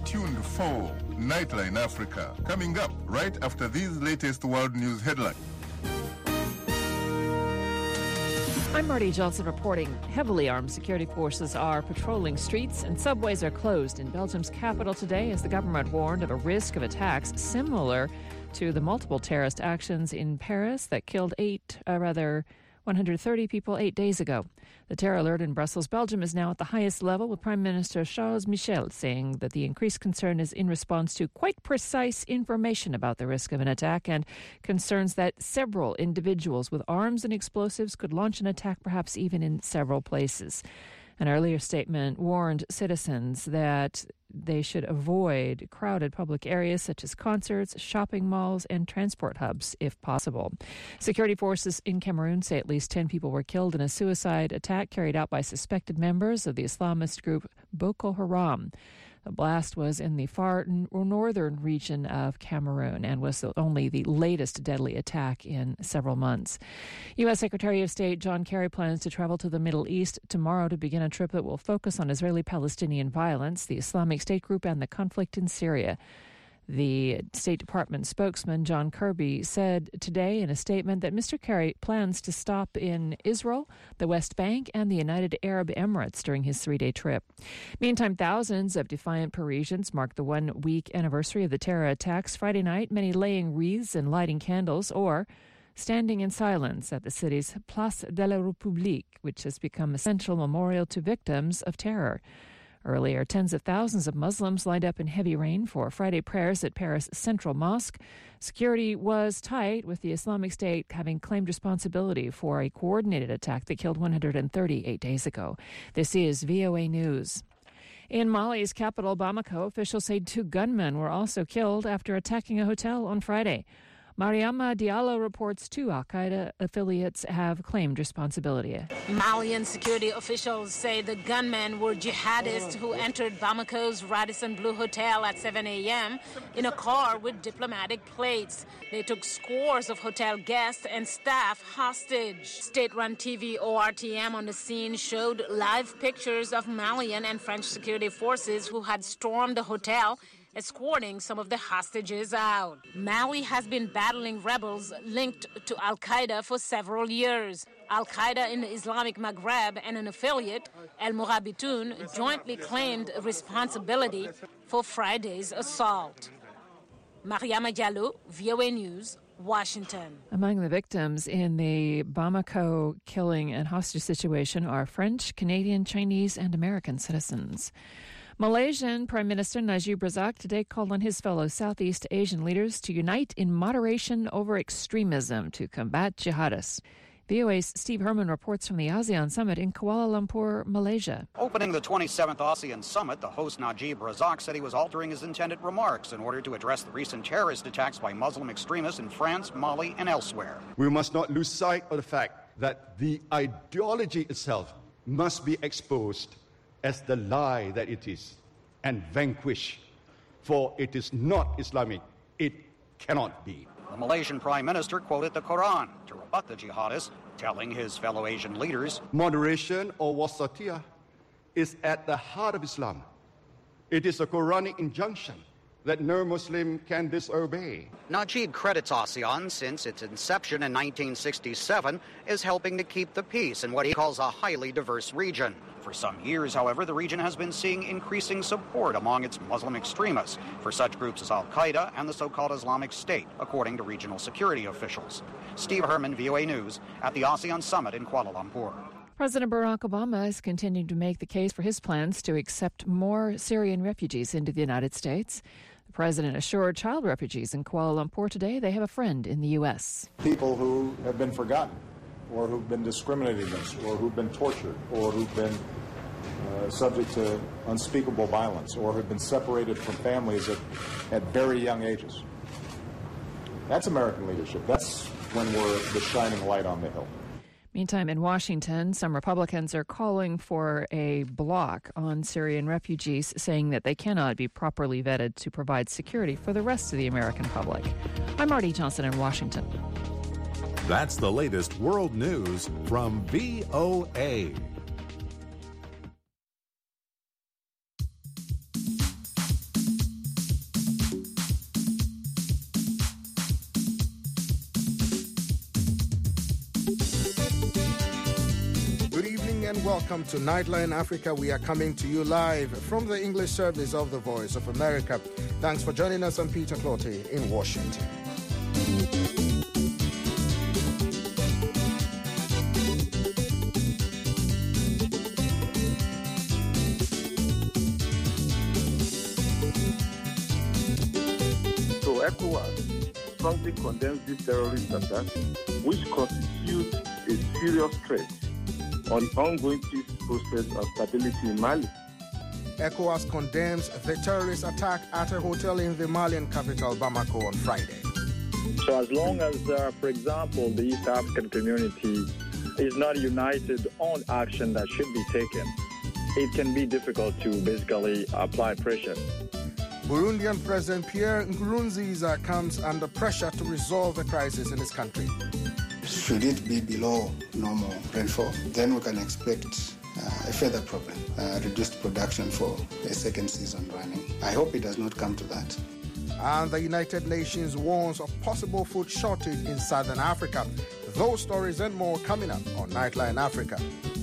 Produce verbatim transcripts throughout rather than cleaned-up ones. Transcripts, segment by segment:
tuned for Nightline Africa, coming up right after these latest world news headlines. I'm Marty Johnson reporting. Heavily armed security forces are patrolling streets and subways are closed in Belgium's capital today as the government warned of a risk of attacks similar to the multiple terrorist actions in Paris that killed eight, uh, rather, one hundred thirty people eight days ago. The terror alert in Brussels, Belgium is now at the highest level, with Prime Minister Charles Michel saying that the increased concern is in response to quite precise information about the risk of an attack and concerns that several individuals with arms and explosives could launch an attack, perhaps even in several places. An earlier statement warned citizens that they should avoid crowded public areas such as concerts, shopping malls, and transport hubs if possible. Security forces in Cameroon say at least ten people were killed in a suicide attack carried out by suspected members of the Islamist group Boko Haram. The blast was in the far northern region of Cameroon and was only the latest deadly attack in several months. U S. Secretary of State John Kerry plans to travel to the Middle East tomorrow to begin a trip that will focus on Israeli-Palestinian violence, the Islamic State group, and the conflict in Syria. The State Department spokesman, John Kirby, said today in a statement that Mister Kerry plans to stop in Israel, the West Bank, and the United Arab Emirates during his three-day trip. Meantime, thousands of defiant Parisians marked the one-week anniversary of the terror attacks Friday night, many laying wreaths and lighting candles or standing in silence at the city's Place de la République, which has become a central memorial to victims of terror. Earlier, tens of thousands of Muslims lined up in heavy rain for Friday prayers at Paris' Central Mosque. Security was tight, with the Islamic State having claimed responsibility for a coordinated attack that killed one hundred thirty eight days ago. This is V O A News. In Mali's capital, Bamako, officials say two gunmen were also killed after attacking a hotel on Friday. Mariama Diallo reports two al-Qaeda affiliates have claimed responsibility. Malian security officials say the gunmen were jihadists who entered Bamako's Radisson Blu Hotel at seven a.m. in a car with diplomatic plates. They took scores of hotel guests and staff hostage. State-run T V O R T M on the scene showed live pictures of Malian and French security forces who had stormed the hotel, escorting some of the hostages out. Mali has been battling rebels linked to al-Qaeda for several years. Al-Qaeda in the Islamic Maghreb and an affiliate, El Mourabitoun, jointly claimed responsibility for Friday's assault. Mariama Diallo, V O A News, Washington. Among the victims in the Bamako killing and hostage situation are French, Canadian, Chinese, and American citizens. Malaysian Prime Minister Najib Razak today called on his fellow Southeast Asian leaders to unite in moderation over extremism to combat jihadists. V O A's Steve Herman reports from the ASEAN Summit in Kuala Lumpur, Malaysia. Opening the twenty-seventh ASEAN Summit, the host Najib Razak said he was altering his intended remarks in order to address the recent terrorist attacks by Muslim extremists in France, Mali, and elsewhere. We must not lose sight of the fact that the ideology itself must be exposed as the lie that it is, and vanquish, for it is not Islamic. It cannot be. The Malaysian Prime Minister quoted the Quran to rebut the jihadists, telling his fellow Asian leaders, moderation or wasatiyah is at the heart of Islam. It is a Quranic injunction that no Muslim can disobey. Najib credits ASEAN since its inception in nineteen sixty-seven is helping to keep the peace in what he calls a highly diverse region. For some years, however, the region has been seeing increasing support among its Muslim extremists for such groups as al-Qaeda and the so-called Islamic State, according to regional security officials. Steve Herman, V O A News, at the ASEAN Summit in Kuala Lumpur. President Barack Obama is continuing to make the case for his plans to accept more Syrian refugees into the United States. The president assured child refugees in Kuala Lumpur today they have a friend in the U S. People who have been forgotten, or who've been discriminated against, or who've been tortured, or who've been uh, subject to unspeakable violence, or have been separated from families at, at very young ages. That's American leadership. That's when we're the shining light on the hill. Meantime, in Washington, some Republicans are calling for a block on Syrian refugees, saying that they cannot be properly vetted to provide security for the rest of the American public. I'm Marty Johnson in Washington. That's the latest world news from V O A. Good evening and welcome to Nightline Africa. We are coming to you live from the English service of the Voice of America. Thanks for joining us. I'm Peter Clottey in Washington. So ECOWAS strongly condemns this terrorist attack, which constitutes a serious threat on the ongoing peace process and stability in Mali. ECOWAS condemns the terrorist attack at a hotel in the Malian capital, Bamako, on Friday. So as long as, uh, for example, the East African community is not united on action that should be taken, it can be difficult to basically apply pressure. Burundian President Pierre Nkurunziza comes under pressure to resolve the crisis in his country. Should it be below normal rainfall, then we can expect uh, a further problem, uh, reduced production for a second season running. I hope it does not come to that. And the United Nations warns of possible food shortage in southern Africa. Those stories and more coming up on Nightline Africa.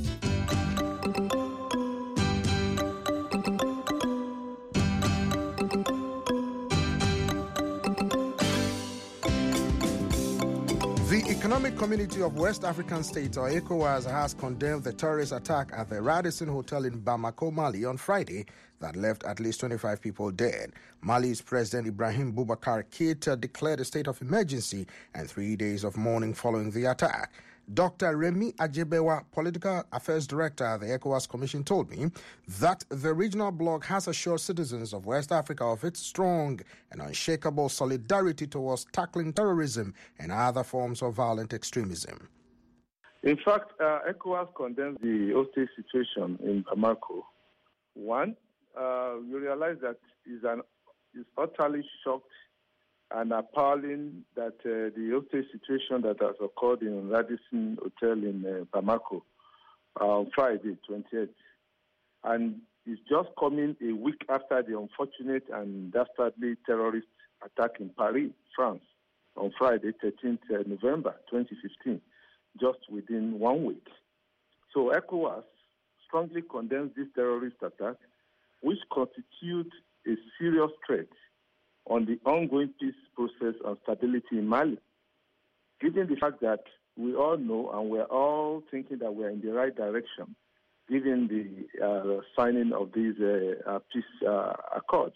The Economic Community of West African States, or ECOWAS, has condemned the terrorist attack at the Radisson Hotel in Bamako, Mali on Friday that left at least twenty-five people dead. Mali's President Ibrahim Boubacar Keïta declared a state of emergency and three days of mourning following the attack. Doctor Remi Ajebewa, Political Affairs Director at the ECOWAS Commission, told me that the regional bloc has assured citizens of West Africa of its strong and unshakable solidarity towards tackling terrorism and other forms of violent extremism. In fact, uh, ECOWAS condemns the hostage situation in Bamako. One, uh, you realize that is an is utterly shocked and appalling that uh, the hostage situation that has occurred in Radisson Hotel in uh, Bamako on Friday, twenty-eighth, and it's just coming a week after the unfortunate and dastardly terrorist attack in Paris, France, on Friday, thirteenth November twenty fifteen, just within one week. So ECOWAS strongly condemns this terrorist attack, which constitutes a serious threat on the ongoing peace process and stability in Mali. Given the fact that we all know and we're all thinking that we're in the right direction, given the uh, signing of these uh, uh, peace uh, accords.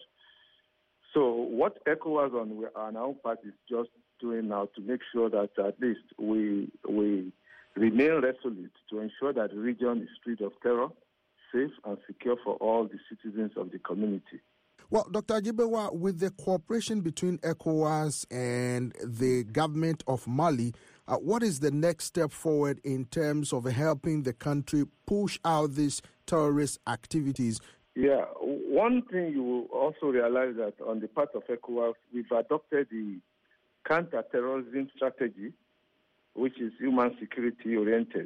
So what ECOWAS on, on our part is just doing now to make sure that at least we we remain resolute to ensure that the region is free of terror, safe and secure for all the citizens of the community. Well, Doctor Ajebewa, with the cooperation between ECOWAS and the government of Mali, uh, what is the next step forward in terms of helping the country push out these terrorist activities? Yeah, one thing you will also realize that on the part of ECOWAS, we've adopted the counter-terrorism strategy, which is human security oriented.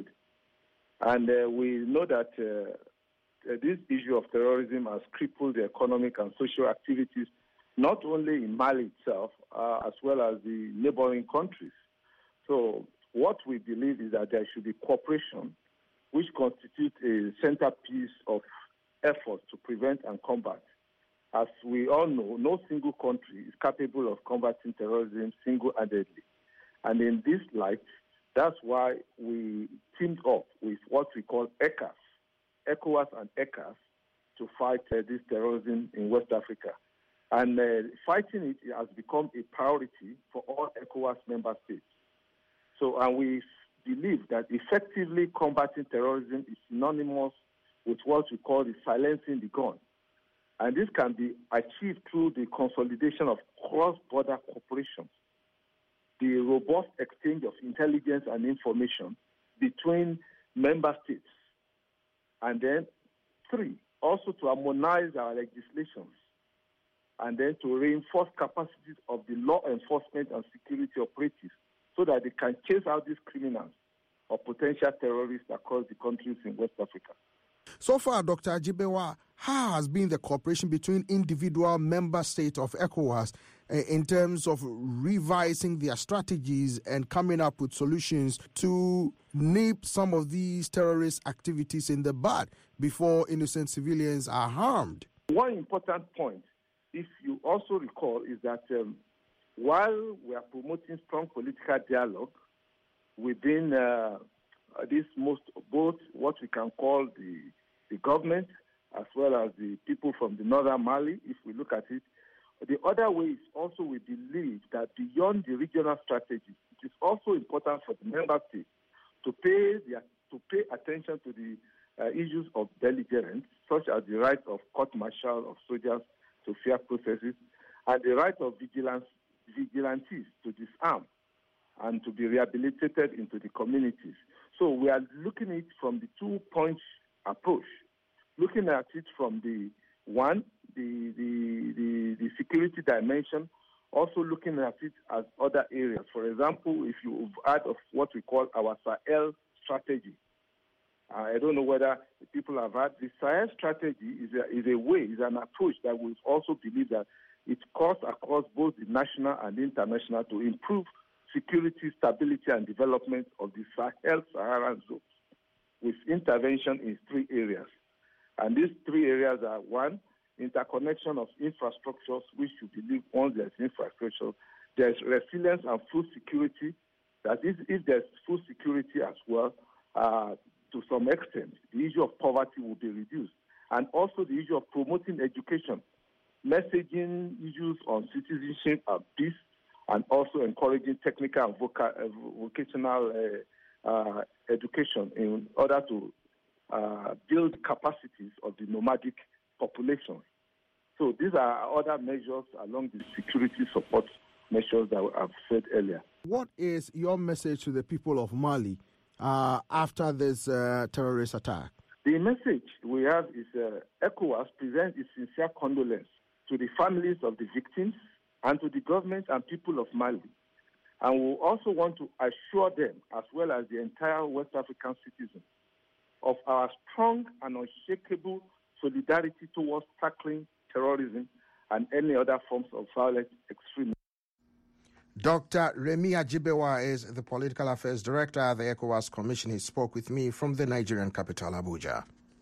And uh, we know that uh, Uh, this issue of terrorism has crippled the economic and social activities, not only in Mali itself, uh, as well as the neighboring countries. So what we believe is that there should be cooperation, which constitutes a centerpiece of efforts to prevent and combat. As we all know, no single country is capable of combating terrorism single-handedly. And in this light, that's why we teamed up with what we call ECAS, ECOWAS and ECAS, to fight uh, this terrorism in West Africa. And uh, fighting it has become a priority for all ECOWAS member states. So, and we believe that effectively combating terrorism is synonymous with what we call the silencing the gun. And this can be achieved through the consolidation of cross-border cooperation, the robust exchange of intelligence and information between member states. And then, three, also to harmonize our legislations, and then to reinforce capacities of the law enforcement and security operatives so that they can chase out these criminals or potential terrorists across the countries in West Africa. So far, Doctor Ajebewa, how has been the cooperation between individual member states of ECOWAS in terms of revising their strategies and coming up with solutions to nip some of these terrorist activities in the bud before innocent civilians are harmed? One important point, if you also recall, is that um, while we are promoting strong political dialogue within uh, this most both what we can call the, the government as well as the people from the northern Mali, if we look at it, the other way is also we believe that beyond the regional strategy, it is also important for the member states to pay their, to pay attention to the uh, issues of belligerents, such as the right of court-martial of soldiers to fair processes, and the right of vigilance, vigilantes to disarm and to be rehabilitated into the communities. So we are looking at it from the two-point approach, looking at it from the one, the, the, the, the security dimension, also looking at it as other areas. For example, if you've heard of what we call our Sahel strategy, uh, I don't know whether people have heard. The Sahel strategy is a, is a way, is an approach that we also believe that it cuts across both the national and international to improve security, stability, and development of the Sahel-Saharan zone with intervention in three areas. And these three areas are, one, interconnection of infrastructures, which you believe once there's infrastructure, there's resilience and food security, that is, if there's food security as well, uh, to some extent, the issue of poverty will be reduced. And also the issue of promoting education, messaging issues on citizenship and peace, and also encouraging technical and voca- uh, vocational uh, uh, education in order to uh, build capacities of the nomadic population. So these are other measures along the security support measures that I've said earlier. What is your message to the people of Mali uh, after this uh, terrorist attack? The message we have is uh, ECOWAS presents its sincere condolence to the families of the victims and to the government and people of Mali. And we also want to assure them, as well as the entire West African citizens, of our strong and unshakable solidarity towards tackling terrorism and any other forms of violent extremism. Doctor Remi Ajibewa is the Political Affairs Director at the ECOWAS Commission. He spoke with me from the Nigerian capital, Abuja.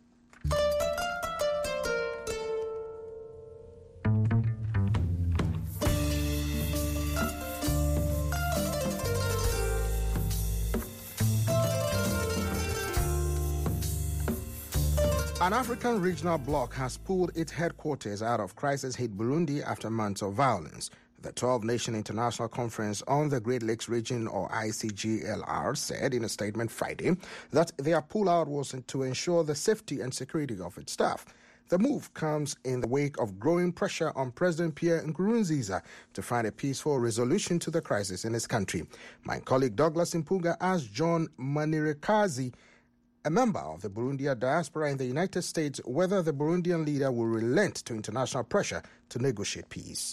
An African regional bloc has pulled its headquarters out of crisis-hit Burundi after months of violence. The twelve-nation International Conference on the Great Lakes Region, or I C G L R, said in a statement Friday that their pullout was to ensure the safety and security of its staff. The move comes in the wake of growing pressure on President Pierre Nkurunziza to find a peaceful resolution to the crisis in his country. My colleague Douglas Impuga asked John Manirekazi, a member of the Burundian diaspora in the United States, whether the Burundian leader will relent to international pressure to negotiate peace.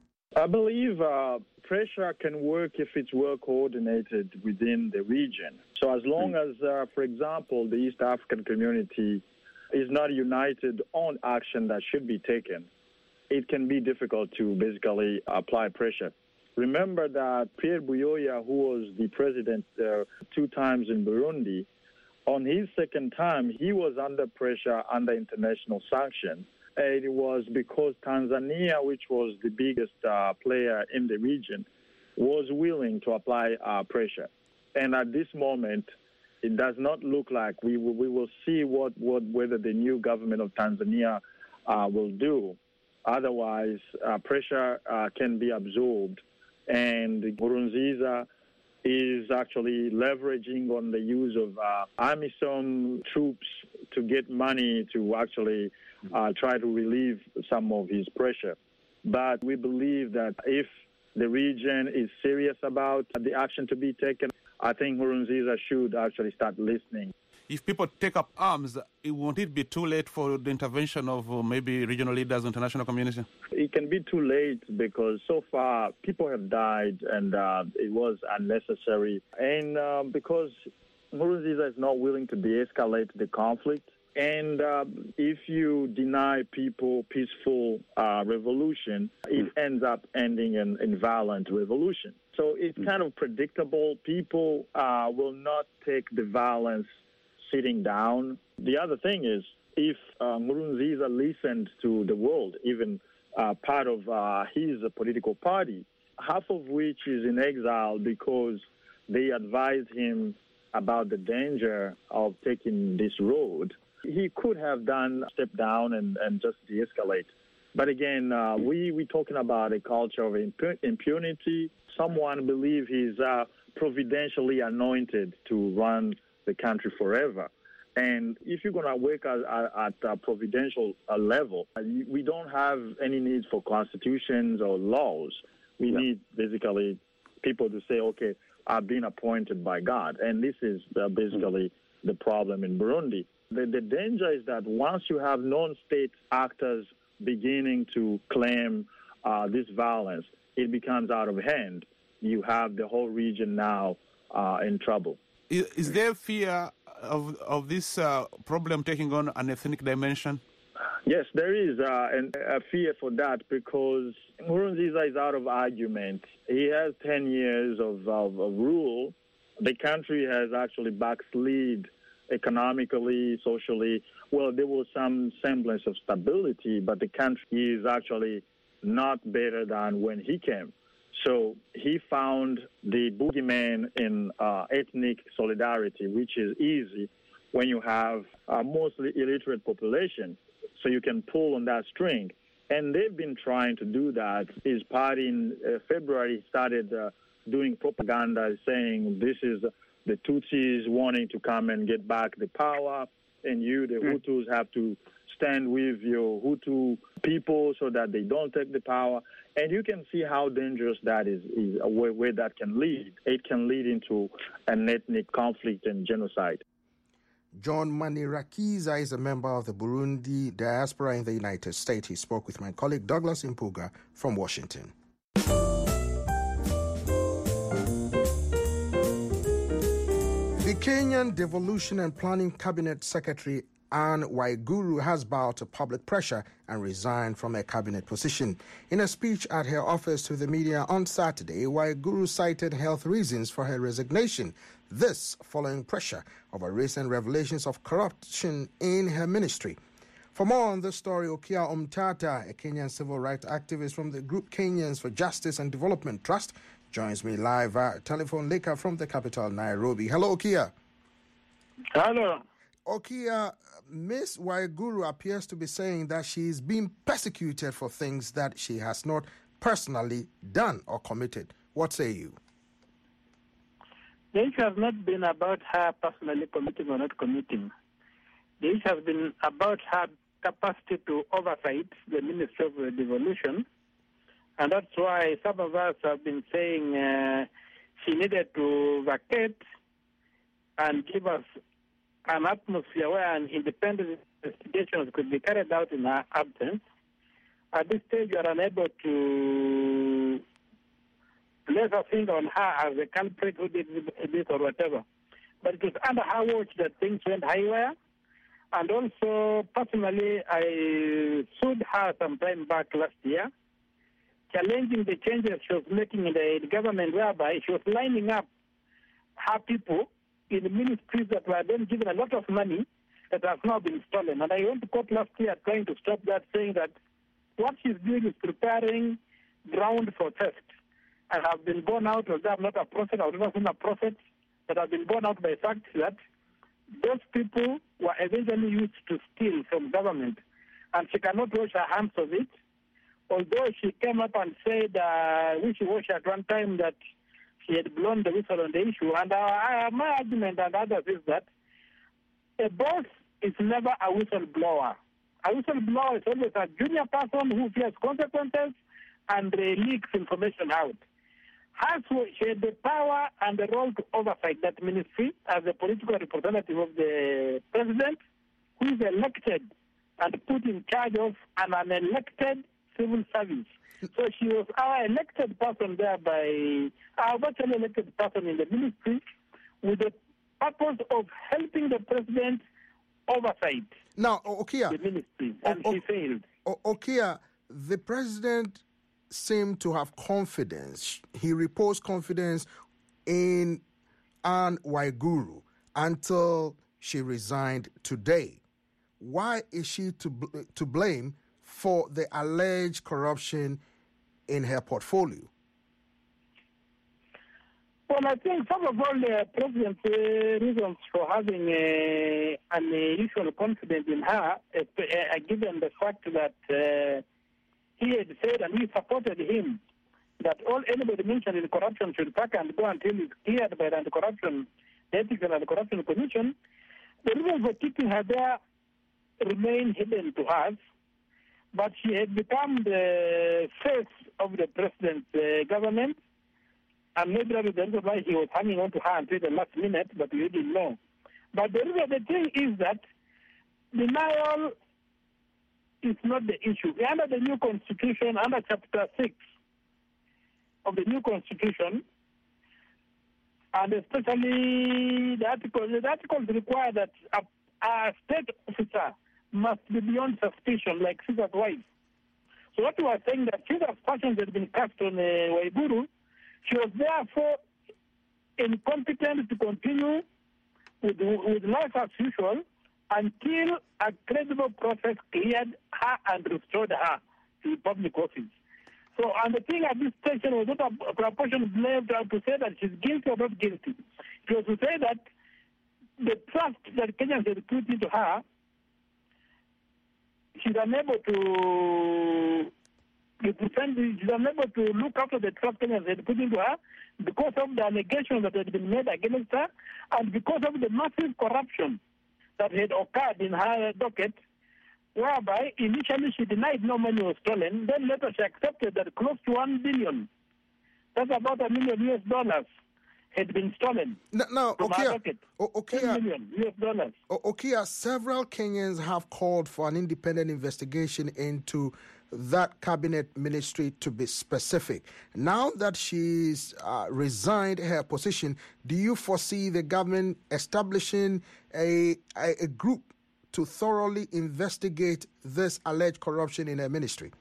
I believe uh, pressure can work if it's well coordinated within the region. So as long as, uh, for example, the East African community is not united on action that should be taken, it can be difficult to basically apply pressure. Remember that Pierre Buyoya, who was the president uh, two times in Burundi, on his second time, he was under pressure under international sanctions. And it was because Tanzania, which was the biggest uh, player in the region, was willing to apply uh, pressure. And at this moment, it does not look like we will, we will see what, what whether the new government of Tanzania uh, will do. Otherwise, uh, pressure uh, can be absorbed. And Nkurunziza is actually leveraging on the use of uh, AMISOM troops to get money to actually uh, try to relieve some of his pressure. But we believe that if the region is serious about the action to be taken, I think Nkurunziza should actually start listening. If people take up arms, it won't it be too late for the intervention of uh, maybe regional leaders, international community? It can be too late because so far people have died and uh, it was unnecessary. And uh, because Nkurunziza is not willing to de-escalate the conflict, And uh, if you deny people peaceful uh, revolution, it ends up ending in, in violent revolution. So it's kind of predictable. People uh, will not take the violence sitting down. The other thing is, if uh, Nkurunziza listened to the world, even uh, part of uh, his political party, half of which is in exile because they advised him about the danger of taking this road, he could have done step down and, and just de-escalate. But again, uh, we, we're talking about a culture of impu- impunity. Someone believes he's uh, providentially anointed to run the country forever. And if you're going to work at, at a providential uh, level, we don't have any need for constitutions or laws. We yeah. need basically people to say, okay, I've been appointed by God. And this is uh, basically mm-hmm. the problem in Burundi. The, the danger is that once you have non-state actors beginning to claim uh, this violence, it becomes out of hand. You have the whole region now uh, in trouble. Is, is there fear of of this uh, problem taking on an ethnic dimension? Yes, there is uh, an, a fear for that because Nkurunziza is out of argument. He has ten years of, of, of rule. The country has actually backslid economically, socially. Well, there was some semblance of stability, but the country is actually not better than when he came. So he found the boogeyman in uh, ethnic solidarity, which is easy when you have a mostly illiterate population. So you can pull on that string. And they've been trying to do that. His party in uh, February started uh, doing propaganda saying this is the Tutsis wanting to come and get back the power, and you, the mm. Hutus, have to stand with your Hutu people so that they don't take the power. And you can see how dangerous that is, is where, where that can lead. It can lead into an ethnic conflict and genocide. John Manirakiza is a member of the Burundi diaspora in the United States. He spoke with my colleague Douglas Impuga from Washington. The Kenyan Devolution and Planning Cabinet Secretary Anne Waiguru has bowed to public pressure and resigned from her cabinet position. In a speech at her office to the media on Saturday, Waiguru cited health reasons for her resignation. This following pressure over recent revelations of corruption in her ministry. For more on this story, Okia Omtata, a Kenyan civil rights activist from the group Kenyans for Justice and Development Trust, joins me live via telephone later from the capital, Nairobi. Hello, Okia. Hello. Okia, Miss Waiguru appears to be saying that she is being persecuted for things that she has not personally done or committed. What say you? The issue has not been about her personally committing or not committing. The issue has been about her capacity to oversight the Ministry of Devolution. And that's why some of us have been saying uh, she needed to vacate and give us an atmosphere where an independent investigations could be carried out in her absence. At this stage, we are unable to place a finger on her as a culprit who did this or whatever. But it was under her watch that things went haywire. And also, personally, I sued her some time back last year, challenging the changes she was making in the government, whereby she was lining up her people in the ministries that were then given a lot of money that has now been stolen. And I went to court last year trying to stop that, saying that what she's doing is preparing ground for theft. I have been borne out, although I'm not a prophet, I've never seen a prophet, but I've been borne out by the fact that those people were eventually used to steal from government, and she cannot wash her hands of it. Although she came up and said, uh, wishy-washy at one time, that she had blown the whistle on the issue. And uh, my argument and others is that a boss is never a whistleblower. A whistleblower is always a junior person who fears consequences and uh, leaks information out. Has she had the power and the role to oversight that ministry as a political representative of the president, who is elected and put in charge of an unelected civil service. So she was our elected person there by, our virtually elected person in the ministry with the purpose of helping the president oversight now, Okia, the ministry, and o- she failed. O- Okia, the president seemed to have confidence. He reposed confidence in Anne Waiguru until she resigned today. Why is she to bl- to blame for the alleged corruption in her portfolio? Well, I think some of all the president's uh, reasons for having uh, unusual confidence in her, uh, uh, given the fact that uh, he had said and we supported him that all anybody mentioned in corruption should pack and go until it's cleared by the anti-corruption, the Ethics and Anti-Corruption Commission. The reasons for keeping her there remain hidden to us, but she had become the face of the president's uh, government. And maybe that was the reason why he was hanging on to her until the last minute, but we didn't know. But the reason, the thing is that denial is not the issue. Under the new constitution, under Chapter six of the new constitution, and especially the articles, the articles require that a, a state officer must be beyond suspicion, like Caesar's wife. So what we are saying that Caesar's passions had been cast on uh, Waiguru. She was therefore incompetent to continue with, with life as usual until a credible process cleared her and restored her to public office. So, and the thing at this station was not a proportion blame to say that she's guilty or not guilty. It was to say that the trust that Kenyans had put into her, she's unable to defend, she's unable to look after the trust Kenyans had put into her because of the allegations that had been made against her and because of the massive corruption that had occurred in her docket, whereby initially she denied no money was stolen, then later she accepted that close to one billion, that's about a million U S dollars, had been stolen. No, no from Okia, her docket. O- Okia, ten million U S dollars. O- Okia, several Kenyans have called for an independent investigation into that cabinet ministry, to be specific. Now that she's uh, resigned her position, do you foresee the government establishing a, a, a group to thoroughly investigate this alleged corruption in her ministry?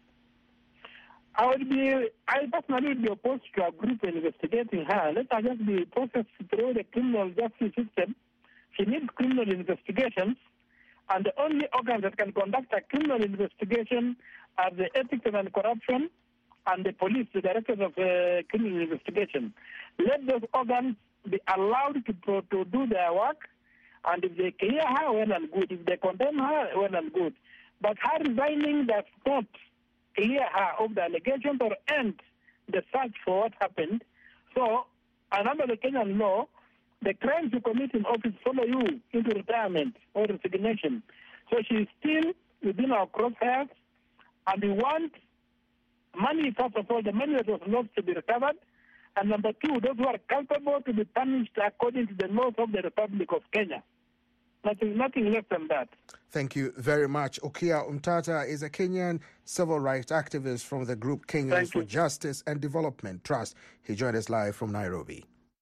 I would be, I personally would be opposed to a group investigating her. Let her just be processed through the criminal justice system. She needs criminal investigations, and the only organs that can conduct a criminal investigation are the Ethics and Corruption and the police, the directors of uh, criminal investigation. Let those organs be allowed to, to, to do their work, and if they clear her, well and good. If they condemn her, well and good. But her resigning does not clear her of the allegations or end the search for what happened. So, and under the Kenyan law, the crimes you commit in office follow you into retirement or resignation. So she is still within our crosshairs, and we want money, first of all, the money that was lost to be recovered, and number two, those who are culpable to be punished according to the laws of the Republic of Kenya. Nothing, nothing less than that. Thank you very much. Okia Umtata is a Kenyan civil rights activist from the group Kenyans for Justice and Development Trust. He joined us live from Nairobi.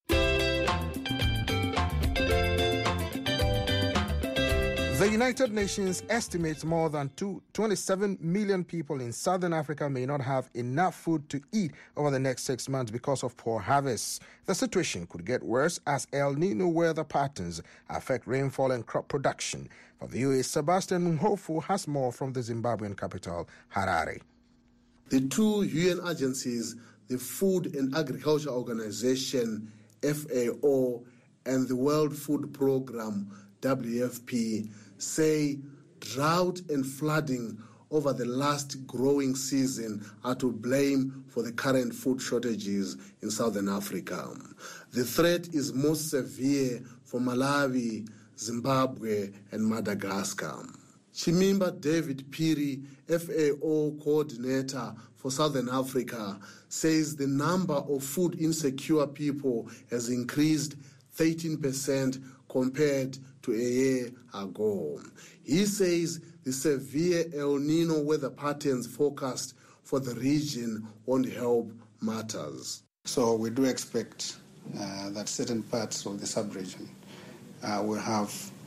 The United Nations estimates more than twenty-seven million people in southern Africa may not have enough food to eat over the next six months because of poor harvests. The situation could get worse as El Nino weather patterns affect rainfall and crop production. For V O A's Sebastian Mhofu has more from the Zimbabwean capital, Harare. The two U N agencies, the Food and Agriculture Organization, F A O, and the World Food Programme, W F P, say drought and flooding over the last growing season are to blame for the current food shortages in southern Africa. The threat is most severe for Malawi, Zimbabwe, and Madagascar. Chimimba David Piri, F A O coordinator for Southern Africa, says the number of food insecure people has increased thirteen percent compared to a year ago. He says the severe El Nino weather patterns forecast for the region won't help matters. So we do expect uh, that certain parts of the sub-region uh, will have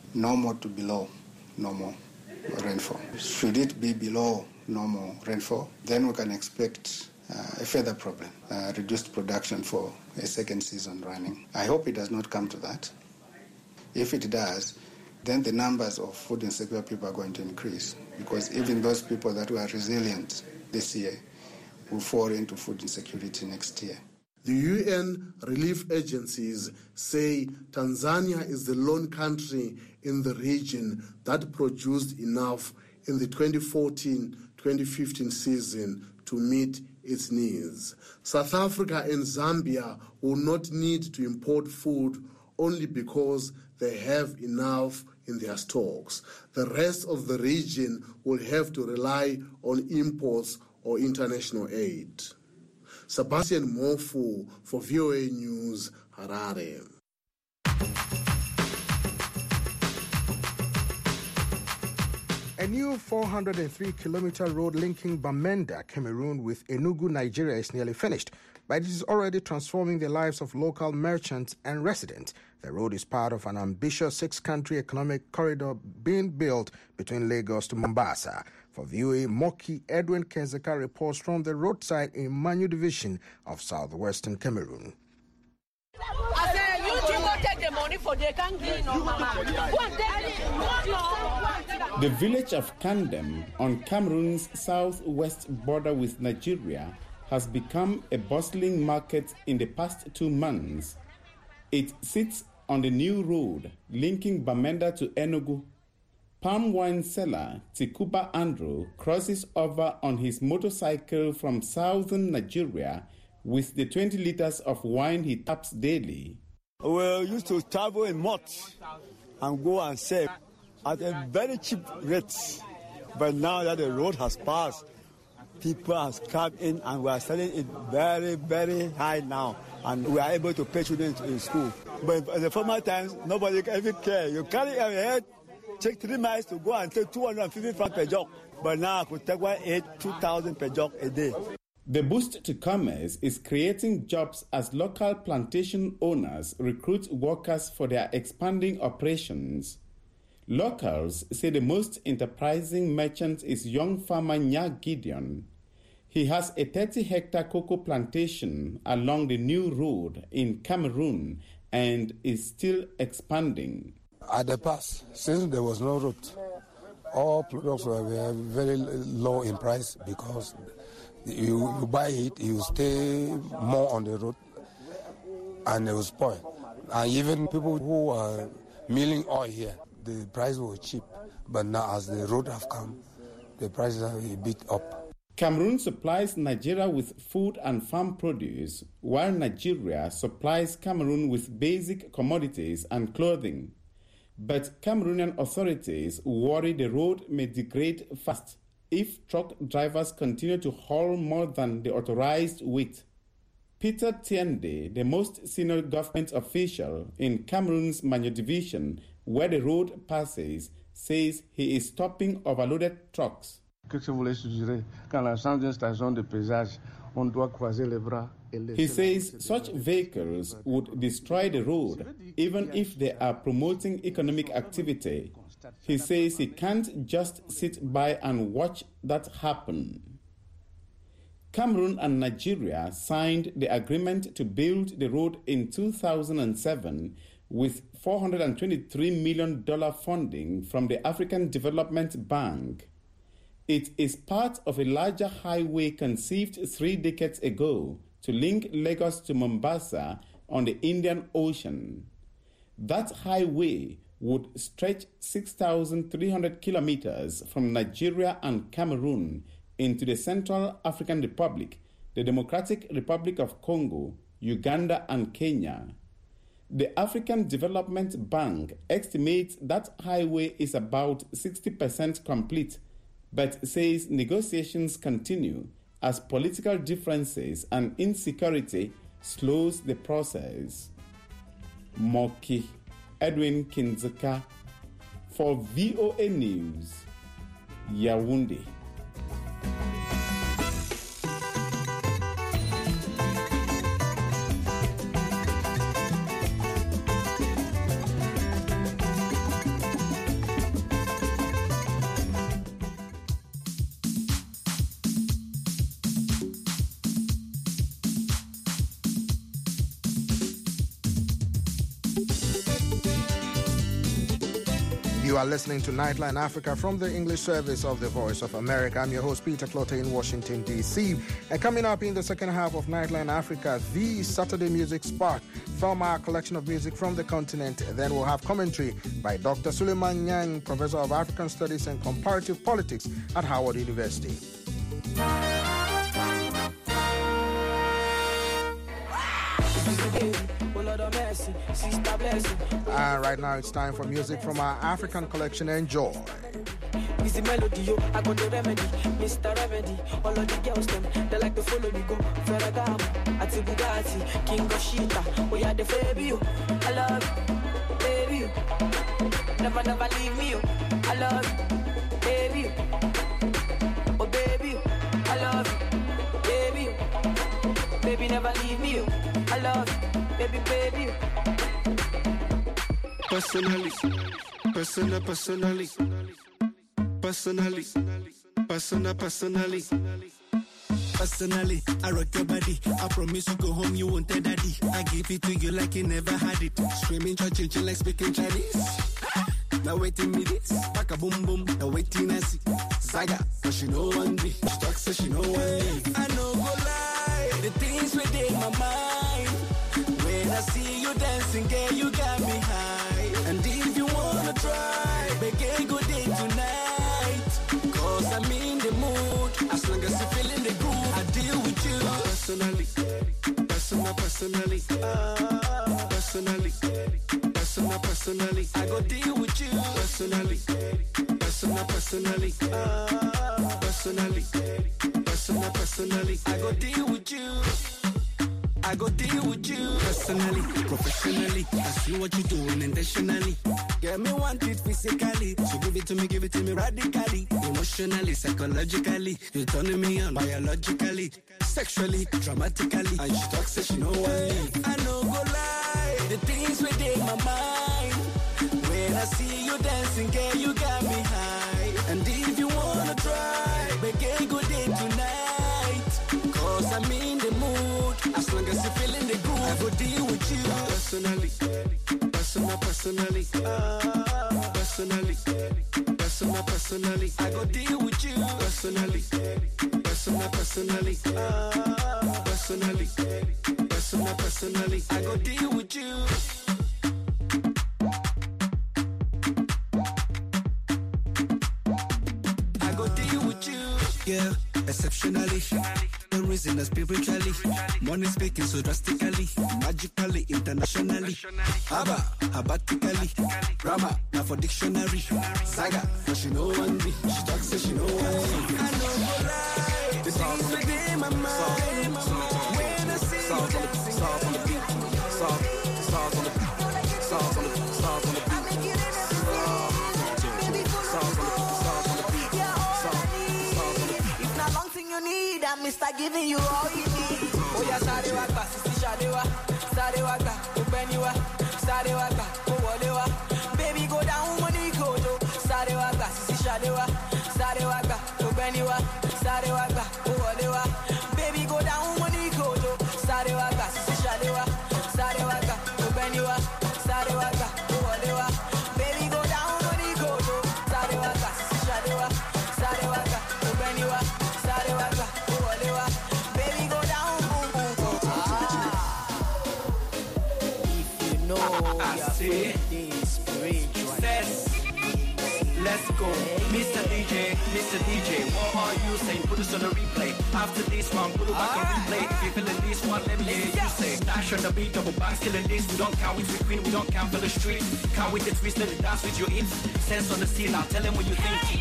normal to below normal rainfall. Should it be below normal rainfall, then we can expect uh, a further problem, uh, reduced production for a second season running. I hope it does not come to that. If it does, then the numbers of food insecure people are going to increase, because even those people that were resilient this year will fall into food insecurity next year. The U N relief agencies say Tanzania is the lone country in the region that produced enough in the twenty fourteen twenty fifteen season to meet its needs. South Africa and Zambia will not need to import food only because they have enough in their stocks. The rest of the region will have to rely on imports or international aid. Sebastian Mofu for V O A News, Harare. A new four hundred three kilometer road linking Bamenda, Cameroon, with Enugu, Nigeria, is nearly finished, but it is already transforming the lives of local merchants and residents. The road is part of an ambitious six-country economic corridor being built between Lagos to Mombasa. For V O A, Moki Edwin Kenzeka reports from the roadside in Manu Division of southwestern Cameroon. I say, you two go take the money for they can't give no mama. Go and take it. The village of Kandem on Cameroon's southwest border with Nigeria has become a bustling market in the past two months. It sits on the new road linking Bamenda to Enugu. Palm wine seller Tikuba Andrew crosses over on his motorcycle from southern Nigeria with the twenty liters of wine he taps daily. We used to travel in mud and go and sell at a very cheap rate. But now that the road has passed, people have come in and we are selling it very, very high now. And we are able to pay children in school. But in the former times, nobody ever care. You carry your head, take three miles to go and take two hundred fifty francs per job. But now I could take one eight, two thousand per job a day. The boost to commerce is creating jobs as local plantation owners recruit workers for their expanding operations. Locals say the most enterprising merchant is young farmer Nya Gideon. He has a thirty-hectare cocoa plantation along the new road in Cameroon and is still expanding. At the past, since there was no road, all products were very low in price because you, you buy it, you stay more on the road, and it was spoiled. And even people who are milling oil here, the price was cheap. But now as the road have come, the prices are a bit up. Cameroon supplies Nigeria with food and farm produce, while Nigeria supplies Cameroon with basic commodities and clothing. But Cameroonian authorities worry the road may degrade fast if truck drivers continue to haul more than the authorized weight. Peter Tiende, the most senior government official in Cameroon's Manu Division, where the road passes, says he is stopping overloaded trucks. He says such vehicles would destroy the road even if they are promoting economic activity. He says he can't just sit by and watch that happen. Cameroon and Nigeria signed the agreement to build the road in two thousand seven with four hundred twenty-three million dollars funding from the African Development Bank. It is part of a larger highway conceived three decades ago to link Lagos to Mombasa on the Indian Ocean. That highway would stretch six thousand three hundred kilometers from Nigeria and Cameroon into the Central African Republic, the Democratic Republic of Congo, Uganda, and Kenya. The African Development Bank estimates that highway is about sixty percent complete, but says negotiations continue as political differences and insecurity slows the process. Moki Edwin Kinzeka for V O A News, Yaoundé. You are listening to Nightline Africa from the English service of the Voice of America. I'm your host, Peter Clottey in Washington, D C. And coming up in the second half of Nightline Africa, the Saturday Music Spark from our collection of music from the continent. Then we'll have commentary by Doctor Suleiman Nyang, Professor of African Studies and Comparative Politics at Howard University. And right now it's time for music from our African collection. Enjoy. Easy melody, yo, I got the remedy, Mister Remedy. All of the girls, them, they like to follow me, go. Ferragamo, Ati Bugatti, King of Shita. Oh, yeah, the baby, yo. I love you, baby, yo. Never, never leave me, yo. I love you, baby, yo. Oh, baby, yo. I love you, baby, yo. Baby, never leave me, yo. I love you, baby, baby, yo. Personally, personal, personally. Personally, personal, personally. Personally, I rock your body. I promise you go home, you won't tell daddy. I give it to you like you never had it. Screaming, churching, like speaking Chinese. Now waiting me this, pack a boom boom. Now waiting I see Zaga, but she know one day. She talk so she know one day. I know go lie, the things within my mind. When I see you dancing, girl, you got me high. And if you wanna try, make a good day tonight. Cause I'm in the mood. As long as you're feeling the groove, I deal with you. Personally, personal, personally. Uh, personally, personal, personally. I go deal with you. Personally, personal, personally. Uh, personally, personal, personally. I go deal with you. I go deal with you. Personally, professionally. I see what you're doing intentionally. Get me want it physically. So give it to me, give it to me radically. Emotionally, psychologically. You're turning me on biologically, sexually, dramatically. And she talks so she know why. I know go lie. The things within my mind. When I see you dancing, girl, you got me high. And if you wanna try, make a good day tonight. Cause I'm in the mood. As long as you're feeling the groove, I go deal with you. Personally, personal, personally. Uh, personally, personal, personally. I go deal with you. Personally, personal, personally. Uh, personally, personal, personally. I go deal with you. I go deal with you. Yeah, exceptionally. The reason spiritually, money speaking so drastically, magically, internationally. Abba, abatically, grammar, now for dictionary. Saga, but she know one day. She talks so she know one day. I know go lie, the things within my mind. When I see you dancing, stars on the beat, stars, stars on the beat, stars on the beat, stars on the beat. Mister giving you all you need. Oh yeah, sorry waka, sisi shadewa, sorry waka, ubeniwa, sorry waka, uwolewa. Baby go down money go do. Sorry waka, sisi shadewa, sorry waka, ubeniwa, sorry waka, uwolewa. Baby go down money go do. Sorry waka, sisi shadewa, sorry waka, ubeniwa, sorry waka, uwolewa. Baby go down money go do. Sorry waka, sisi shadewa, sorry waka, ubeniwa, sorry waka. Baby, go down, boom, boom, boom. Ah. If you know, I see spiritual. Let's go, Mister D J, Mister D J. What are you saying? Put us on a replay. After this one, put it back on replay. If you're feeling this one, let me hear you say. Dash on the beat, double back, killing this. We don't count with the queen, we don't count for the street. Count with the twist, let it dance with your hips. Sense on the scene, now tell them what you think.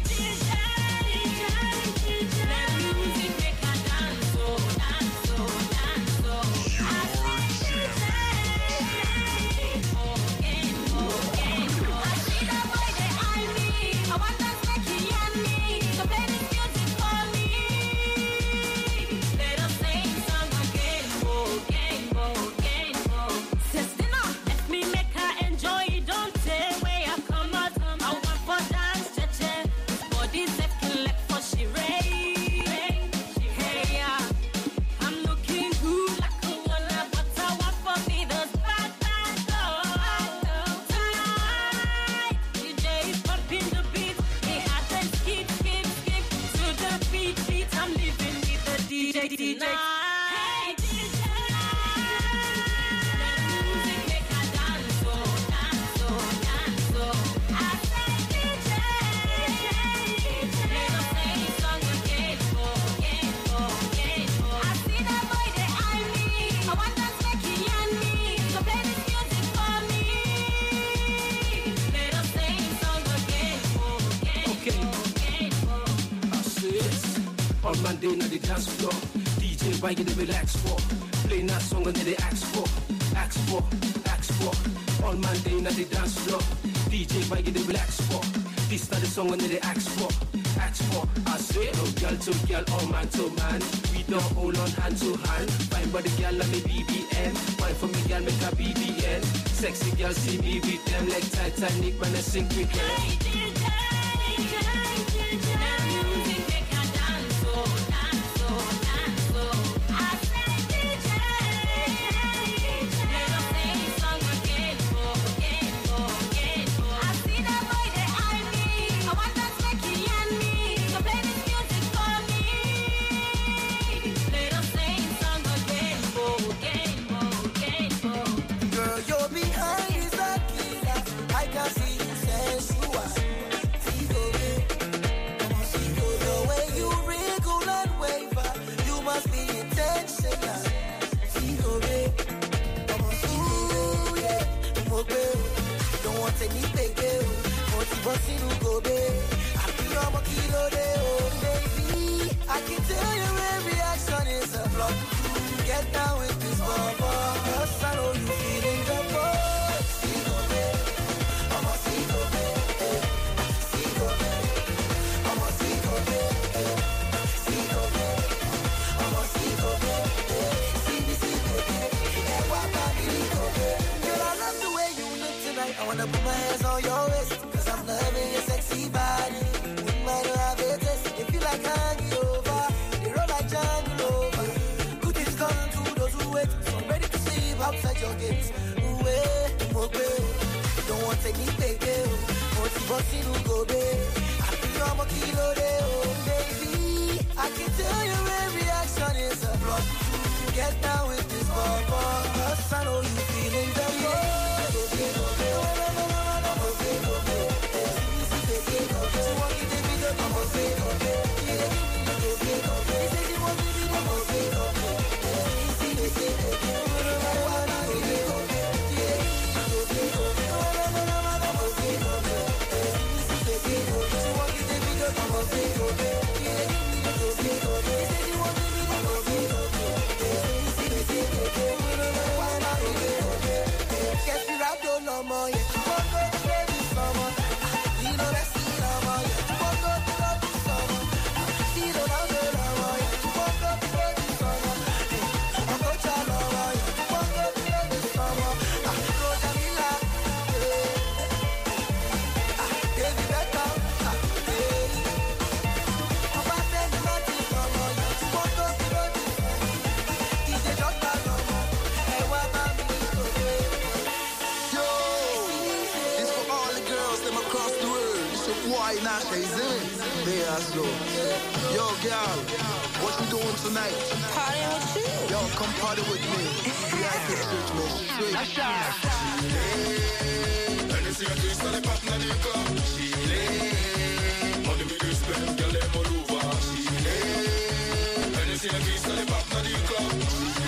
Hey, D J. Hey, D J. On Monday, now they dance floor. D J, why you they relax for? Play that song and then they ask for, ask for, ask for. On Monday, now they dance floor. D J, why you they relax for? This not the song and then they ask for, ask for. I say, no girl to girl, or man to man. We don't hold on hand to hand. Fine body girl, let me B B M. Fine for me girl, make a B B N. Sexy girl, see me with them like Titanic, man, I sink with them. Hey, D J, D J, D J. I can tell your every action is a flop. Get down with this bubble. Cause I know you feeling the boy. See go babe, I'm a see go babe. See go babe, I'm a see go babe. See go babe, I'm a see go babe. See me see babe, and what I really go babe. Girl, I love the way you look tonight. I wanna put my hands on your waist. Cause I'm loving your sexy body. Wouldn't mind to have a taste. If you like hanging over, they roll like jungle over. Good is gone to those who wait. So I'm ready to sleep outside your gates. Ooh, eh, okay. Don't want to take me baby. Want to bust in who go babe. I feel I'm a kilo there, oh baby. I can tell your every action is a block. Get down with this bubble. Cause I know you feeling the love. Yo, girl, what you doing tonight? Partying with you. Yo, come party with me. V I P treatment, sweet. Hennessy and Crystal, they pop na the club. She lay. Money with respect, girl, they all over. She lay. Hennessy and Crystal, they pop na the club. She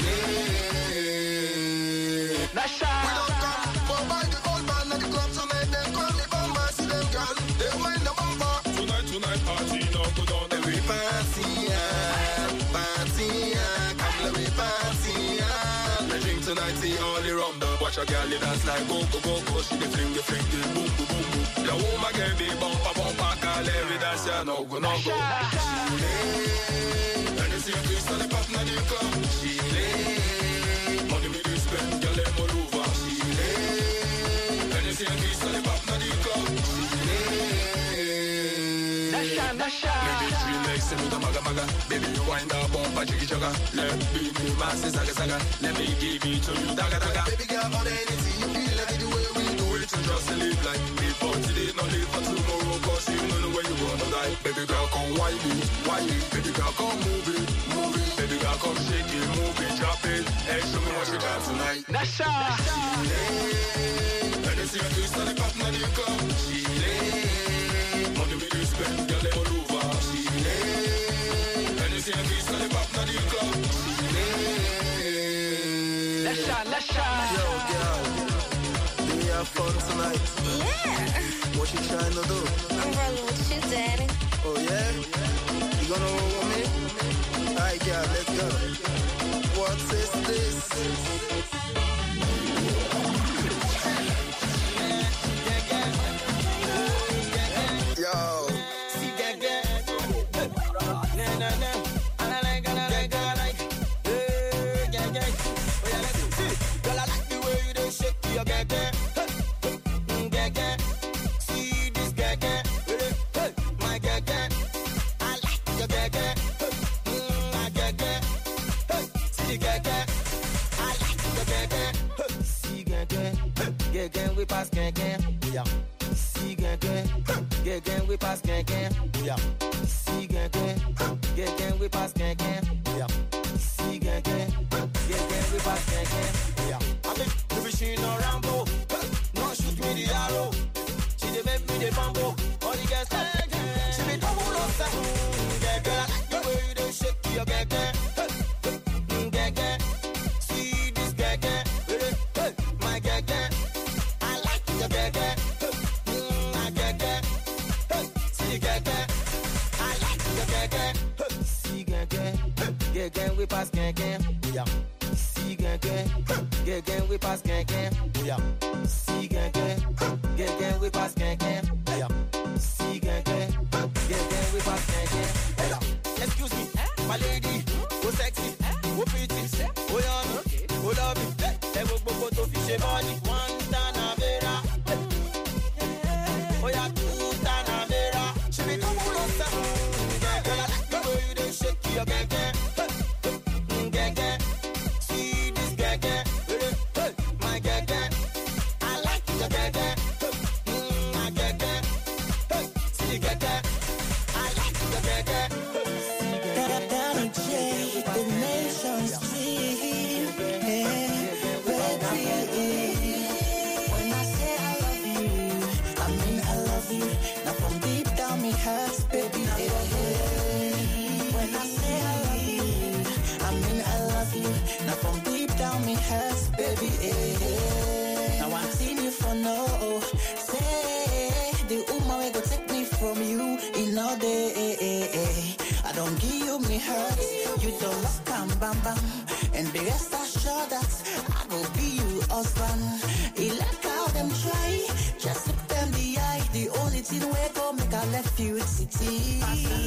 lay. Nasha. We don't come for by the old man at the club to make them come. The bumper, see them girl. They mind the bumper. Tonight, tonight, party, no go down. Every party, yeah, party, yeah, come let me party, yeah. They drink tonight, see all the rum. Watch a girl, you dance like go, go, go, go. She dey fling, the fling, the boom, boom, boom, boom. The woman get the bumper, bumper, call every dance, yeah, no go, no go. She lay. And you see a Crystal, they pop na the club. She lay. Money with respect, girl, them all over. She lay. And you see a Crystal, they pop na the club. She lay. Nasha, Nasha. Maybe three legs, send me the maga, maga. Baby, you wind up, bumper, jiggy, jagga. Let me be massive, saga, saga. Let me give it to you, daga, daga. Baby girl, all the energy you feel like the way we do it. To just live like me, but today not live for tomorrow. Cause you know the way you wanna die. tonight. Baby girl, come whine it, whine it. Baby girl, come move it, move it. Baby girl, come shake it, move it, drop it. Hey, show me what you got tonight. Nasha. Let me see your kiss on the pop in the club. She lay. Money with you spend, girl, they all over. She lay. Let me see your kiss on the pop in the club. She lay. Nasha, Nasha. Yo, girl, do you have fun tonight? Yeah. What you trying to do? I'm rolling with you, Daddy. Oh, yeah? You gonna roll with me? Alright, girl, let's go. What is this? Yo. Gang, we pass gang, gang, yeah. See gang, gang, gang, gang, we pass gang, gang, yeah. See gang, gang, gang, gang, we pass gang, gang, yeah. See gang, gang, gang, gang, we pass gang, gang, yeah. I mean, the machine no Rambo, no shoot me the arrow. She dey make me the bambo, all the girls gang, gang. She be double up, gang, gang. I like the way you dey shake your gang, gang, gang, gang. See this gang, gang, my gang, gang. Gang, we pass gang, gang, yeah. See gang, gang, gang, gang, we pass gang, gang, yeah. See gang, gang, gang, gang, we pass gang, gang, yeah. See gang, gang, gang, gang, we pass gang, gang, yeah. Excuse me, my lady, oh sexy, oh pretty, oh yummy, oh lovely, hey, go go go to fish body, one Tanavera, oh yeah, two Tanavera, she be double on seven, gang, girl, I like the way you dey shake your gang, gang. And the rest assured that I will be you husband. He like how them try, just look them the eye. The only thing we go make I left you city.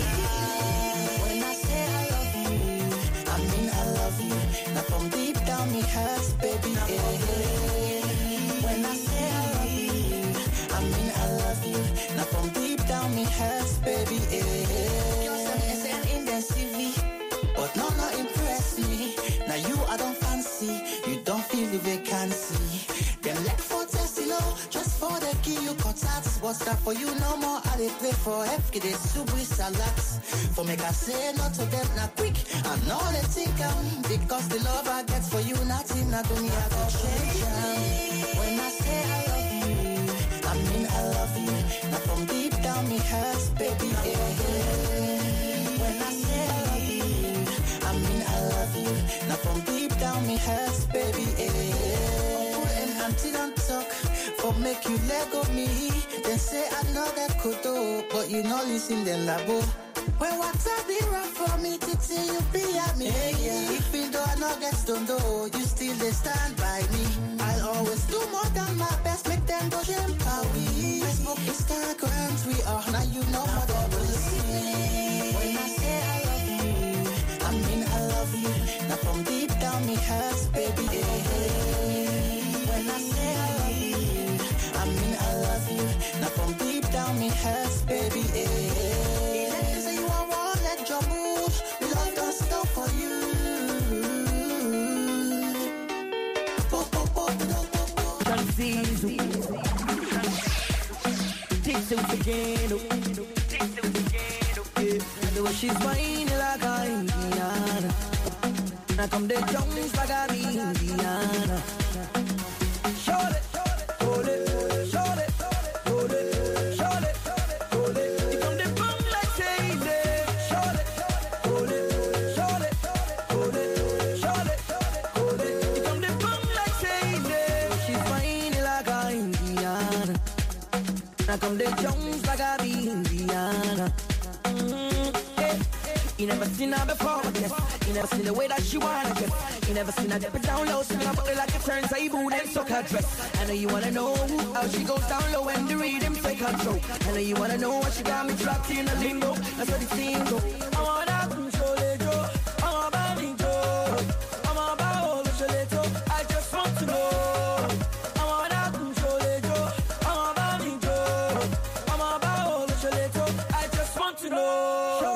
When I say I love you, I mean I love you. Now from deep down me hurts, baby. Eh. When I say I love you, I mean I love you. Now from deep down me hurts, baby. Eh. You're some S N in the C V, but no, no impress me. Now you I don't fancy, you don't feel the vacancy. Them like for Tesla, just for the key you cut out. What's that for you no more? I they play for F K, they soup with salads. For make I say no to them not quick. I know they think I'm because the love I get for you, nothing not do me I go change. When I say I love you, I mean I love you. Now from deep down me hurts, baby. Yeah. When I say I love you, I mean I love you. Now from deep down me hurts, baby. Eh. Put an auntie don't talk, for make you let go me. They say I know that could do, but you know listen then labo. When what's up be rough for me to see you be at me. Yeah. Even though I know get stoned, you still they stand by me. I'll always do more than my best, make them go jump how we. Facebook, Instagram, we are now you know what I will see. When I say I love you, I mean I love you. Now from deep down me hurts, baby. Eh. When I say I love you, I mean I love you. Now from deep down me hurts, baby. Eh. Let me say you are one, let your move. Love don't stop for you. This is again. she's whining like a Indiana. Now come the Jones like a Indiana. Short it, hold it, short it, hold it, short it, hold it. You come the bum like Sadie. Short it, hold it, short it, hold it, short it, hold it. You come the bum like Sadie. She's whining like a Indiana. Now come the Jones like a Indiana. You never seen her before, I guess. You never seen the way that she wanna get. You never seen her dip it down low, swing her body like a turntable, then suck her dress. I know you wanna know how she goes down low when the rhythm take control. I know you wanna know what she got me trapped in a limbo. That's what it seems go. I wanna control it, Joe. I'm about me, Joe. I'm about all the chaleto. I just want to know. I wanna control it, Joe. I'm about me, Joe. I'm about all the chaleto. I just want to know.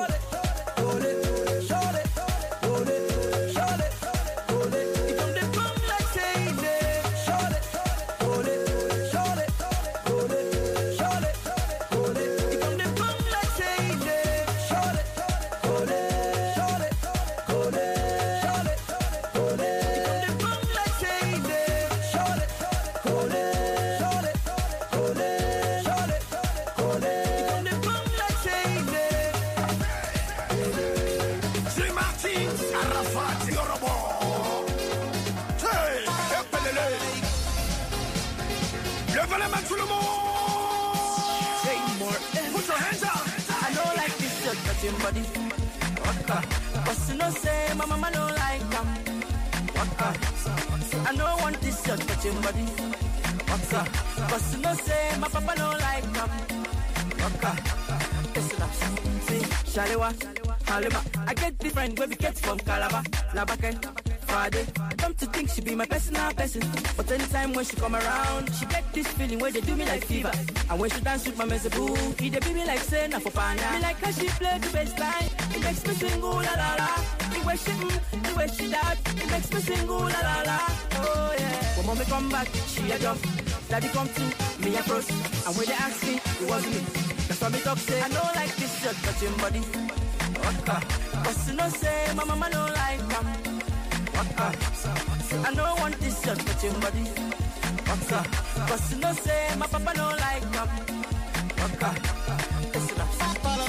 Body, waka. But you know say my mama don't like them. Waka. I don't want this your touching body. Waka. But you know say my papa don't like them. Waka. Listen up. See, Shalewa, Halima. I get different where we get from Calabar, Labakan, Friday. Come to think she be my personal person. But anytime when she come around, she get this feeling where they do me like fever. And when she dance with my mezeboo, he they be me like say na for pana. Me like how she play the bass line. It makes me sing ooh la la la. The way she mm, the way she that, it makes me sing ooh la la la. Oh yeah. When mommy come back, she a jump. Daddy come to me a cross. And when they ask me, it wasn't me. That's why me talk say I don't like this shirt touching body. Waka. But you know say my mama don't like them. Waka. I don't want this shirt touching body. Waka. But you know say my papa don't like them. Waka. Listen up.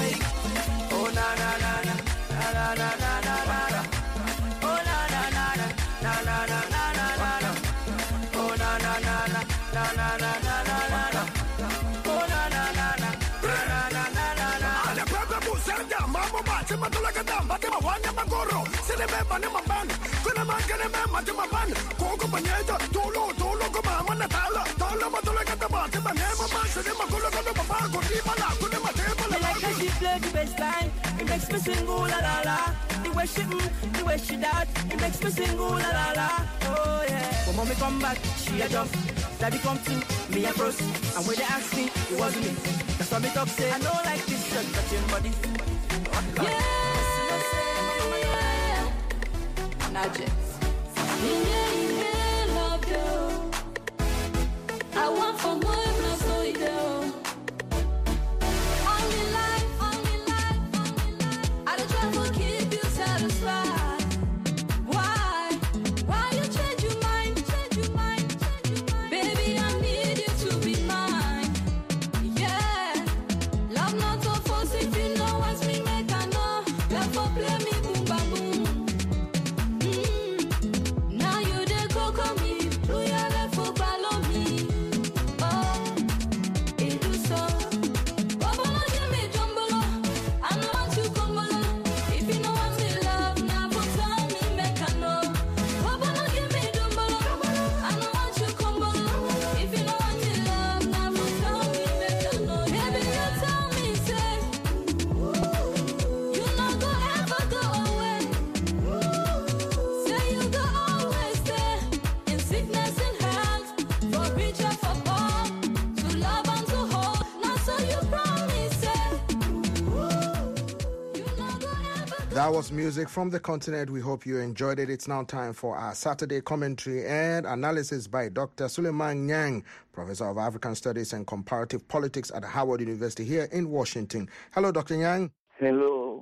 Oh na na na na na na na na na. Oh na na na na na na na na na na. Oh na na na na na na na na na na. Oh na na na na na na na na na. Ale pega busenda, mambo bate matula kadam, bate mawanya magoro. Sele beba ne mambani, kuna mangene me mate mambani. Koko banyeta, tolo tolo ko mama na tala. Tala matula kadam, bate mane mama, sele magolo kada papa ko di bala, kuna mate bala. I like how she play the bass line, it makes me sing ooh la la la. The way she mm, the way she that, it makes me sing ooh la la la. Oh yeah. When mommy come back, she a jump. Daddy come to me a bros. And when they ask me, it wasn't me. That's why me talk say I don't like this shirt touching body. Yeah, yeah. Magic. Yeah, yeah, love you. I want for more, not so you do. Only life, only life, only life. I don't try to keep you satisfied. Why? Why you change your mind? Change your mind, change your mind. Baby, I need you to be mine. Yeah, love not so force if you know what's me make I know. Love for play me boom bang boom. Mm. Now you dey go call me, do your left for follow me. Oh, it do so. Bubble give me jumbolo, I know want you kumbolo. If you know want me love, now for tell me make I know. Bubble give me jumbolo, I know want you kumbolo. If you know want me love, now for tell me make I know. Baby, you tell me say, you not go ever go away. Say you go always stay in sickness and health, for richer for poor, to love and to hold. Now so you promise say, you not go ever. That was music from the continent. We hope you enjoyed it. It's now time for our Saturday commentary and analysis by Doctor Suleiman Nyang, Professor of African Studies and Comparative Politics at Howard University here in Washington. Hello, Doctor Nyang. Hello.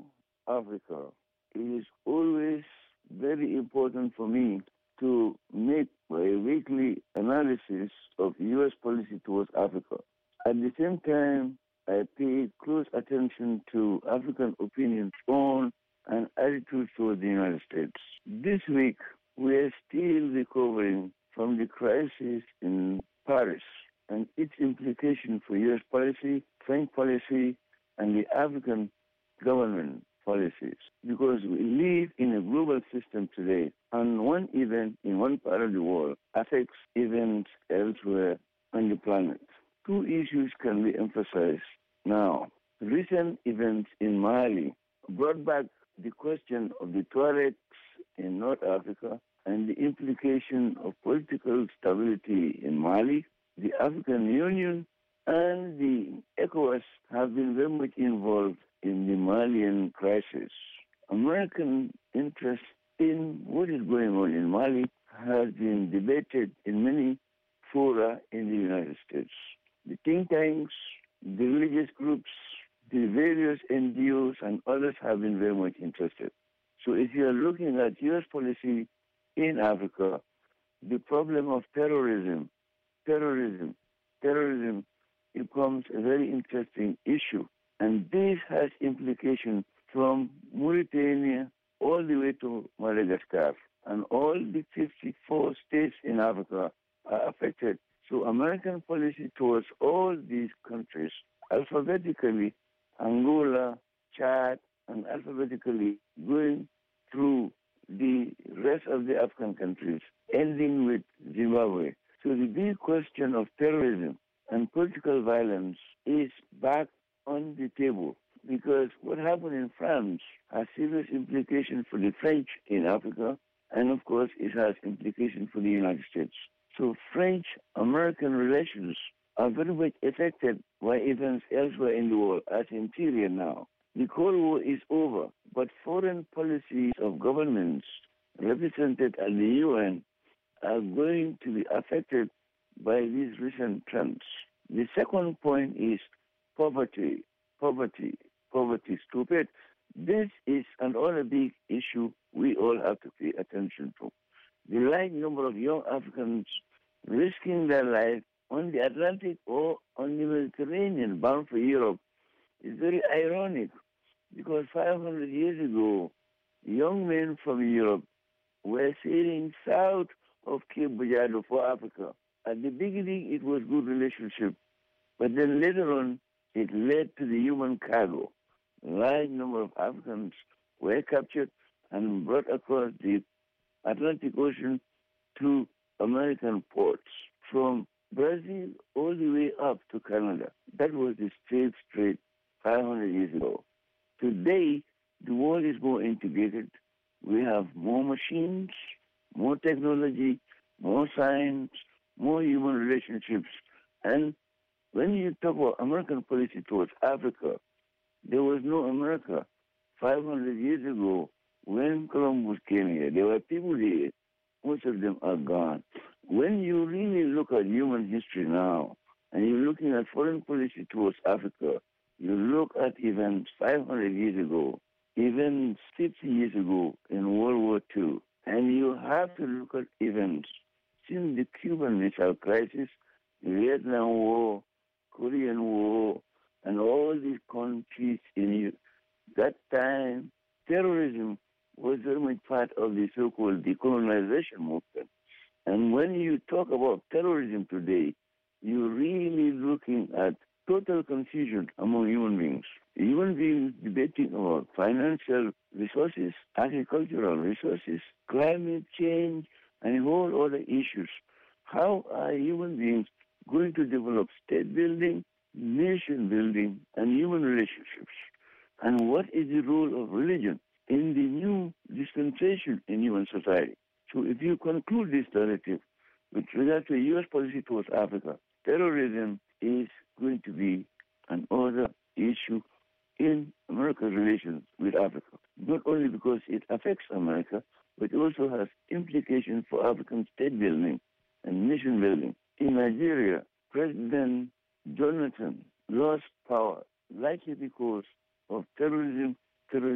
Africa, it is always very important for me to make a weekly analysis of U S policy towards Africa. At the same time, I pay close attention to African opinions on and attitudes towards the United States. This week, we are still recovering from the crisis in Paris and its implication for U S policy, French policy, and the African government policies. Because we live in a global system today, and one event in one part of the world affects events elsewhere on the planet. Two issues can be emphasized now. Recent events in Mali brought back the question of the Tuaregs in North Africa and the implication of political stability in Mali. The African Union and the ECOWAS have been very much involved in the Malian crisis. American interest in what is going on in Mali has been debated in many fora in the United States. The think tanks, the religious groups, the various N G Os and others have been very much interested. So if you are looking at U S policy in Africa, the problem of terrorism, terrorism, terrorism becomes a very interesting issue. And this has implications from Mauritania all the way to Madagascar. And all the fifty-four states in Africa are affected. So American policy towards all these countries, alphabetically, Angola, Chad, and alphabetically going through the rest of the African countries, ending with Zimbabwe. So the big question of terrorism and political violence is back on the table, because what happened in France has serious implications for the French in Africa, and of course it has implications for the United States. So French-American relations are very much affected by events elsewhere in the world, as in Syria now. The Cold War is over, but foreign policies of governments represented at the U N are going to be affected by these recent trends. The second point is poverty, poverty, poverty, stupid. This is another big issue we all have to pay attention to. The large number of young Africans risking their life on the Atlantic or on the Mediterranean bound for Europe is very ironic, because five hundred years ago, young men from Europe were sailing south of Cape Bujado for Africa. At the beginning, it was good relationship, but then later on, it led to the human cargo. A large number of Africans were captured and brought across the Atlantic Ocean to American ports, from Brazil all the way up to Canada. That was the slave trade five hundred years ago. Today, the world is more integrated. We have more machines, more technology, more science, more human relationships. And when you talk about American policy towards Africa, there was no America five hundred years ago when Columbus came here. There were people here. Most of them are gone. When you really look at human history now, and you're looking at foreign policy towards Africa, you look at events five hundred years ago, events fifty years ago in World War Two, and you have to look at events since the Cuban Missile Crisis, the Vietnam War, Korean War, and all these countries in that time, terrorism was very much part of the so-called decolonization movement. And when you talk about terrorism today, you're really looking at total confusion among human beings. Human beings debating about financial resources, agricultural resources, climate change, and a whole other issues. How are human beings going to develop state building, nation building, and human relationships? And what is the role of religion in the new dispensation in human society? So if you conclude this narrative with regard to U S policy towards Africa, terrorism is going to be another issue in America's relations with Africa, not only because it affects America, but it also has implications for African state building and nation building. In Nigeria, President Jonathan lost power, likely because of terrorism, terrorism,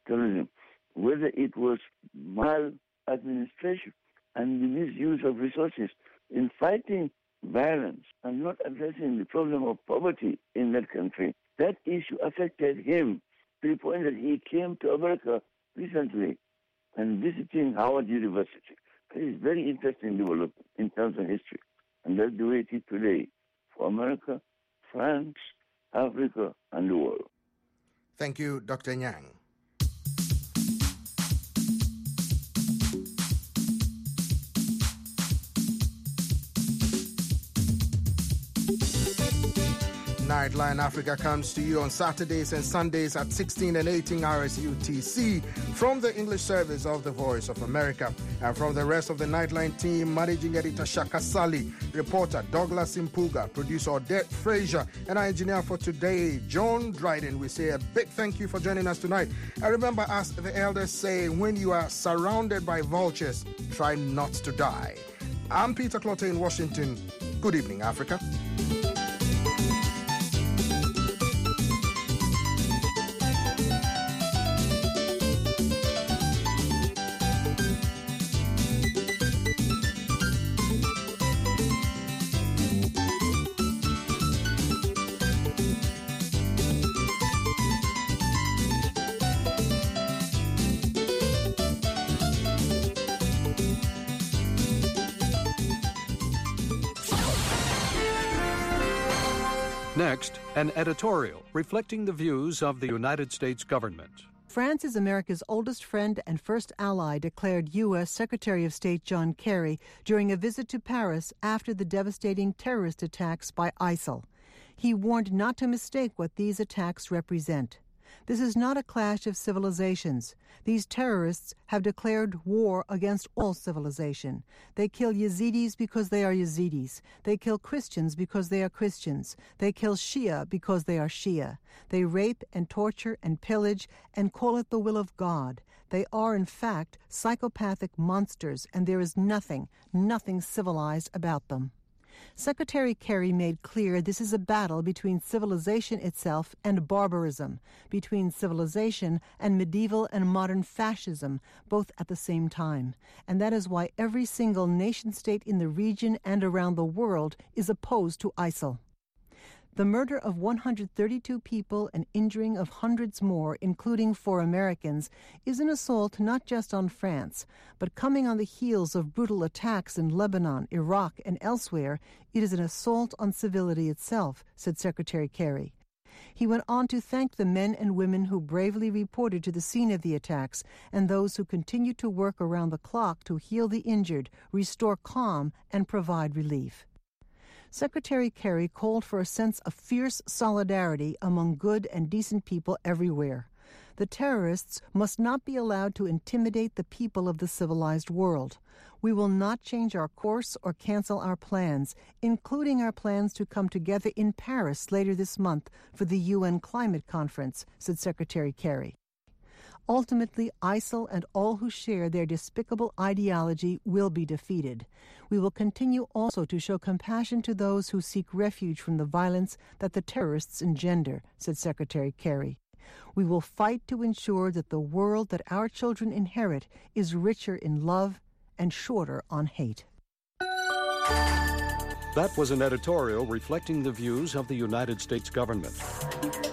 terrorism, whether it was maladministration and the misuse of resources in fighting violence and not addressing the problem of poverty in that country. That issue affected him to the point that he came to America recently and visiting Howard University. It is very interesting development in terms of history. And that's the way it is today for America, France, Africa, and the world. Thank you, Doctor Nyang. Nightline Africa comes to you on Saturdays and Sundays at sixteen and eighteen hours U T C from the English service of the Voice of America. And from the rest of the Nightline team, managing editor Shaka Sally, reporter Douglas Impuga, producer Odette Frazier, and our engineer for today, John Dryden, we say a big thank you for joining us tonight. And remember, as the elders say, when you are surrounded by vultures, try not to die. I'm Peter Clottey in Washington. Good evening, Africa. Next, an editorial reflecting the views of the United States government. France is America's oldest friend and first ally, declared U S Secretary of State John Kerry during a visit to Paris after the devastating terrorist attacks by ISIL. He warned not to mistake what these attacks represent. This is not a clash of civilizations. These terrorists have declared war against all civilization. They kill Yazidis because they are Yazidis. They kill Christians because they are Christians. They kill Shia because they are Shia. They rape and torture and pillage and call it the will of God. They are, in fact, psychopathic monsters, and there is nothing, nothing civilized about them. Secretary Kerry made clear this is a battle between civilization itself and barbarism, between civilization and medieval and modern fascism, both at the same time. And that is why every single nation-state in the region and around the world is opposed to ISIL. The murder of one hundred thirty-two people and injuring of hundreds more, including four Americans, is an assault not just on France, but coming on the heels of brutal attacks in Lebanon, Iraq, and elsewhere, it is an assault on civility itself, said Secretary Kerry. He went on to thank the men and women who bravely reported to the scene of the attacks and those who continue to work around the clock to heal the injured, restore calm, and provide relief. Secretary Kerry called for a sense of fierce solidarity among good and decent people everywhere. The terrorists must not be allowed to intimidate the people of the civilized world. We will not change our course or cancel our plans, including our plans to come together in Paris later this month for the U N Climate Conference, said Secretary Kerry. Ultimately, ISIL and all who share their despicable ideology will be defeated. We will continue also to show compassion to those who seek refuge from the violence that the terrorists engender, said Secretary Kerry. We will fight to ensure that the world that our children inherit is richer in love and shorter on hate. That was an editorial reflecting the views of the United States government.